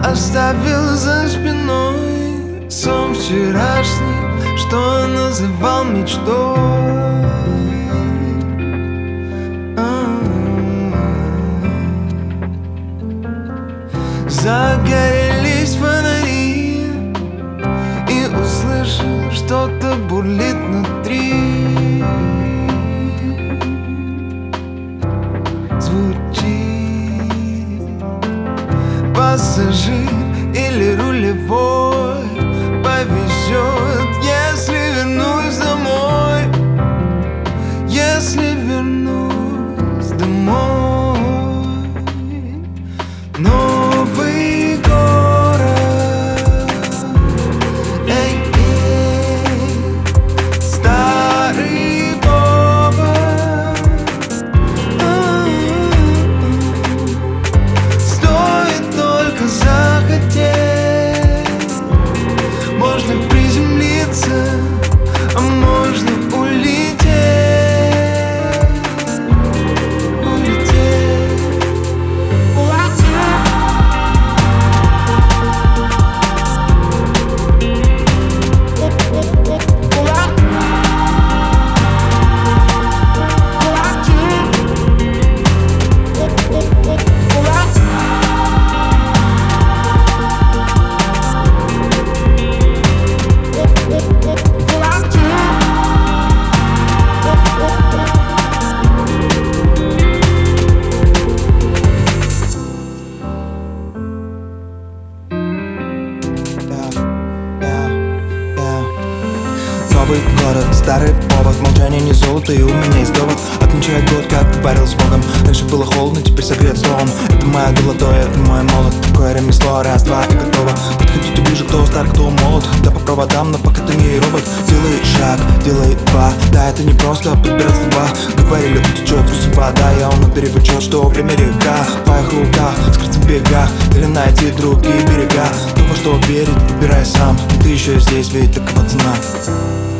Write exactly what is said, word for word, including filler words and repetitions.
оставил за спиной сон вчерашний, что называл мечтой. Загорелись фонари, и услышал, что-то бурлит внутри. Звучит пассажир или рулевой повезет, если вернусь домой, если вернусь домой. Новый город, эй, эй, старый город. Стоит только захотеть, можно приземлиться, а можно улететь. Новый город, старый повод, молчание не золото, и у меня есть довод. Отмечаю год, как говорил с Богом. Раньше было холодно, теперь согрет словом. Это моя золотое, это мой молот. Такое ремесло, раз, два и готово. Подходите ближе, кто стар, кто молод. Да по проводам, но пока ты не робот. Делай шаг, делай два. Да, это не просто подбирать слова. Говорили, утечет в вода. Я он перепечет, что время река. В твоих руках, скрыться в бегах. Или найти другие берега. То, во что верить, выбирай сам. Ты еще здесь, ведь такова цена.